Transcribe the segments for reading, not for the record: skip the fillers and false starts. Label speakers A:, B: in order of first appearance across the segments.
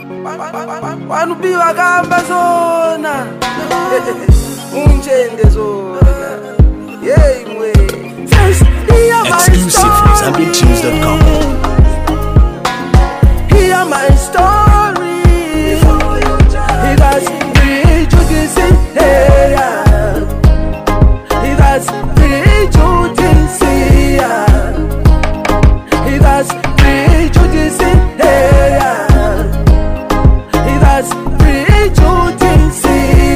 A: Wanubiwa kamba zona unjende zona. Yeah, mwe.
B: Exclusive from ZambianTunes.com.
A: Hear my story. He was prejudicing. He was prejudicing. He was prejudicing. He was prejudicing.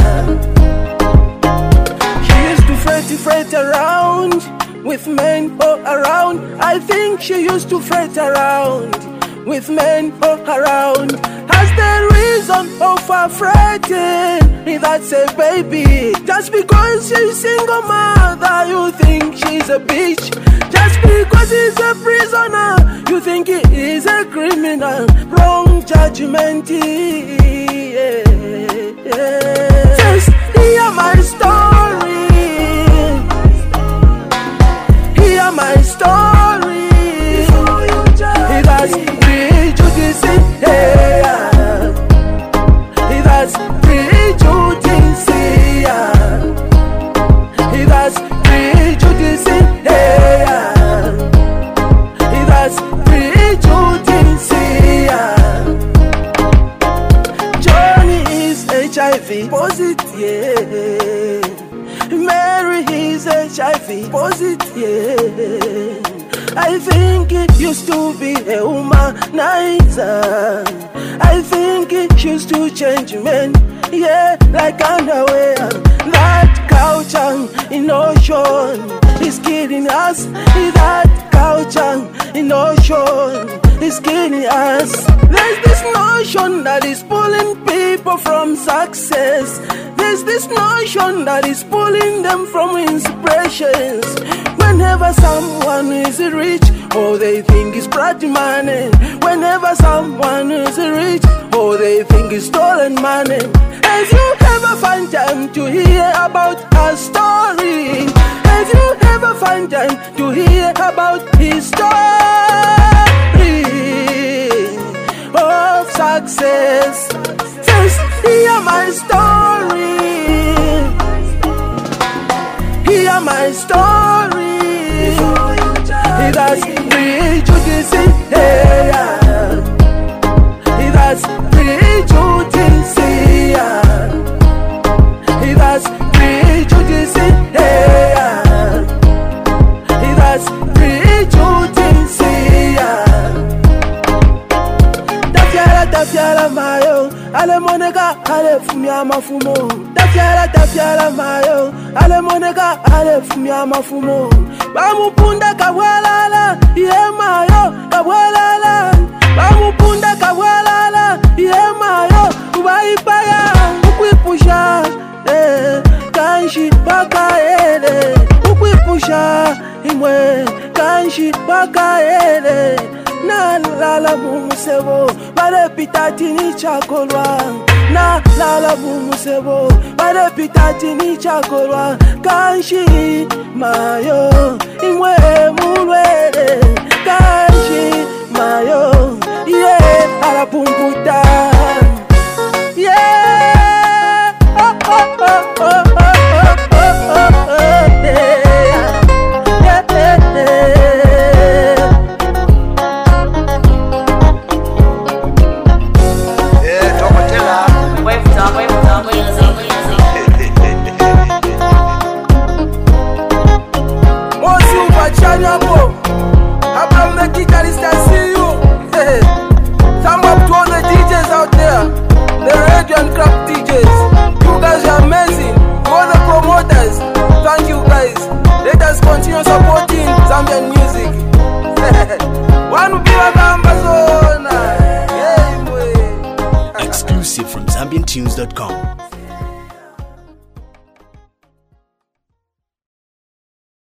A: She used to fret around with men all around. I think she used to fret around with men all around. Has the reason of her fretting? That's a baby. Just because she's single mother, you think she's a bitch. Just because he's a prisoner, you think he is a criminal. Wrong judgment. Just hear my story. Hear my story. He was prejudicing. He was prejudicing. He was prejudicing. He was prejudicing. Johnny is HIV positive. Mary is HIV positive. I think it used to be a womanizer. I think it used to change men, yeah, like underwear. That culture in ocean is killing us. That culture in ocean is killing us. There's this notion that is pulling people from success. There's this notion that is pulling them from inspirations. Whenever someone is rich, oh, they think it's bloody money. Whenever someone is rich, oh, they think it's stolen money. Have you ever find time to hear about her story? Have you ever find time to hear about his story of success? Just hear my story. Hear my story. He was prejudicing. He was prejudicing. He was prejudicing. He was prejudicing. Tafiara mayo, ale monega ale fumia mafumo. Tafiara mayo, ale monega ale fumia mafumo. Bamupunda kabwalala, ye mayo kabwalala. Bamupunda kabwalala, ye mayo ubaipaya ukwipusha, kanshi baka ele ukwipusha imwe kanshi baka ele. Na lala mumusebo barepitati ni chakolwa. Na lala mumusebo barepitati ni chakolwa. Kanshi mayo imwe mulwele. Kanshi mayo yeah alapumputa yeah oh oh oh oh oh oh oh oh yeah yeah yeah. Continue supporting Zambian music. Exclusive from ZambianTunes.com.